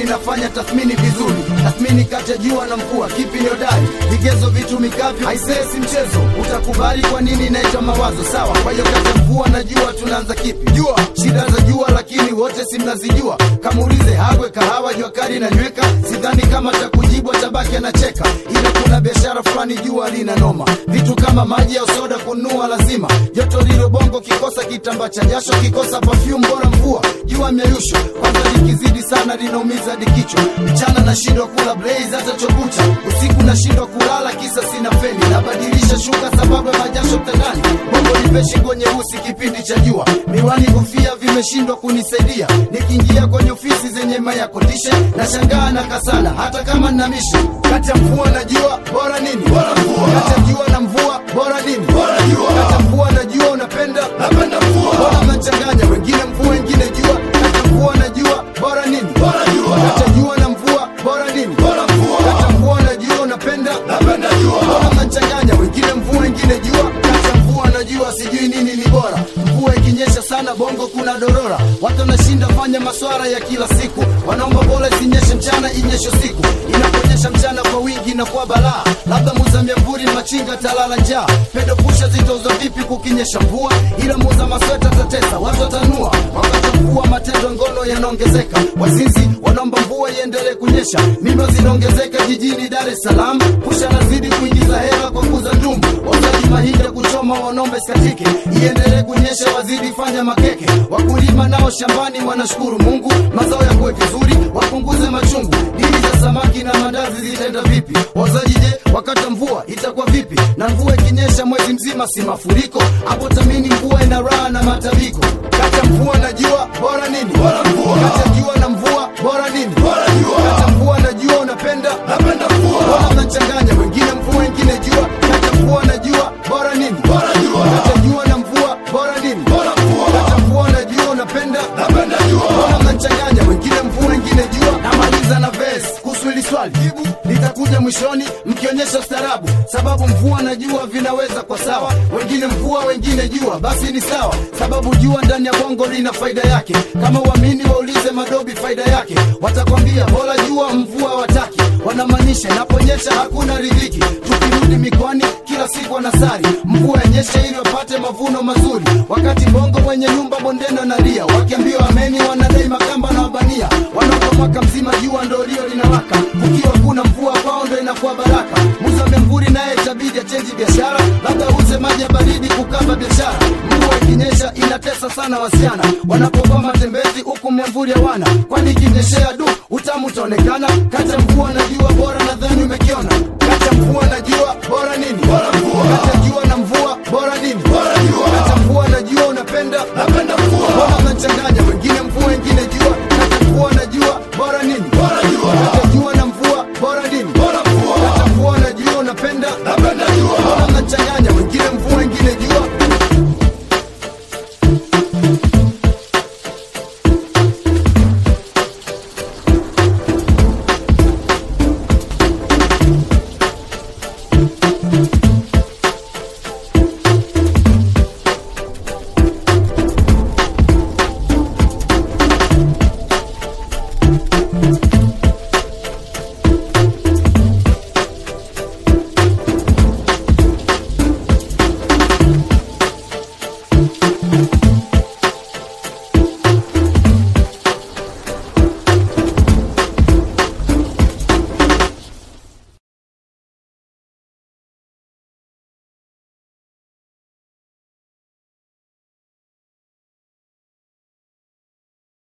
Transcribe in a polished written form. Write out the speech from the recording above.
mbinguni nafanya tathmini vizuri. Tathmini kati ya jua na mvua, kipi ni hodari? Vigezo vitu mikavyo, haisee si mchezo. Utakubali kwa nini inaitwa mawazo, sawa? Kwa hiyo kati ya mvua na jua tunaanza kipi? Jua, shida za jua lakini wote si mnazijua. Kamuulize Hagwe, kahawa, jua kali na nyweka. Sidhani kama takujibu atabaki anacheka. Ila kuna biashara fulani jua lina noma. Vitu kama maji au soda kununua lazima. Joto lilo bongo kikosa kitamba cha jasho, kikosa perfume bora mvua. Jua miayusho, kwanza likizidi sana linaumiza dikichwa. Mchana nashindwa kula blaze hata chokucha. Usiku nashindwa kulala kisa sina feni. Nabadilisha shuka sababu ya majasho mtandani. Bongo lipe shingo nyeusi kipindi cha jua. Miwani kofia vimeshindwa kunisaidia. Nikiingia kwenye ofisi zenye maya kondishe, nashangaa na kasala hata kama nina mishi. Kati ya mvua na jua bora nini? Bora mvua. Kati ya jua na mvua bora nini? Bora jua. Kati ya mvua na jua unapenda? Napenda mvua. Bora mnachanganya, wengine mvua wengine jua. Kati ya mvua na jua bora nini? Bora jua. Kati ya jua na mvua bora nini? Bora mvua. Kati ya mvua na jua unapenda? Napenda jua. Bora mnachanganya, wengine mvua wengine jua. Kati ya mvua na jua sijui nini ni bora. Mvua ikinyesha sana bongo kuna dorora. Watu wanashinda fanya maswara ya kila siku. Wanaomba bora isinyeshe mchana inyeshe siku. Inaponyesha mchana kwa wingi na kwa balaa. Labda muza miamburi machinga talala njaa. Pedo pusha zitauza vipi kukinyesha mvua? Ila muza masweta tatesa watu watanua. Wakati mvua matendo ngono yanaongezeka. Wazinzi wanaomba mvua iendelee kunyesha. Mimba zinaongezeka jijini Dar es Salaam. Pusha nazidi kuingiza hela kwa kuuza ndumu. Wauzaji mahindi kuchoma wanombe skatike. Iendelee kunyesha wazidi fanya makeke. Wakulima nao shambani wanashukuru Mungu. Mazao ya kuwe vizuri wapunguze machungu. Dili za samaki na mandazi zitaenda vipi? Wauzaji je, wakati mvua itakuwa vipi? Na mvua ikinyesha mwezi mzima si mafuriko? Hapo tamini mvua ina raha na matabiko. Kati ya mvua na jua bora nini? Bora mvua. Kati ya jua na mvua bora nini? Bora jua. Kati ya mvua na jua unapenda? Napenda mvua. Bora mnachanganya, wengine mvua wengine jua. Kati ya mvua na jua bora nini? Bora jua. Kati ya jua na mvua bora nini? Bora mvua. Kati ya mvua na jua unapenda? Napenda jua. Bora mnachanganya, wengine mvua wengine jua. Namaliza na verse kuhusu hili swali, jibu litakuja mwishoni mkionyesha ustaarabu. Sababu mvua na jua vinaweza kwa sawa. Wengine mvua wengine jua, basi ni sawa. Sababu jua ndani ya bongo lina faida yake. Kama uamini waulize Madobi faida yake. Watakwambia bora jua mvua wataki. Wanamaanisha inaponyesha hakuna riziki. Tukirudi mikoani kila siku wanasari mvua yenyeshe ili wapate mavuno mazuri. Wakati bongo wenye nyumba bondeni wanalia. Wakiambiwa ameni wanadai makamba na wabania. Wanaoka mwaka mzima jua ndo lio linawaka. Kukiwa kuna mvua kwao ndo inakuwa baraka. Muza miamburi naye itabidi achenji biashara. Labda uze maji ya baridi kukaba biashara. Mvua ikinyesha inatesa sana wasichana. Wanapokuwa matembezi huku miamburi hawana. Kwani ikinyeshea du utamu utaonekana. Kati ya mvua na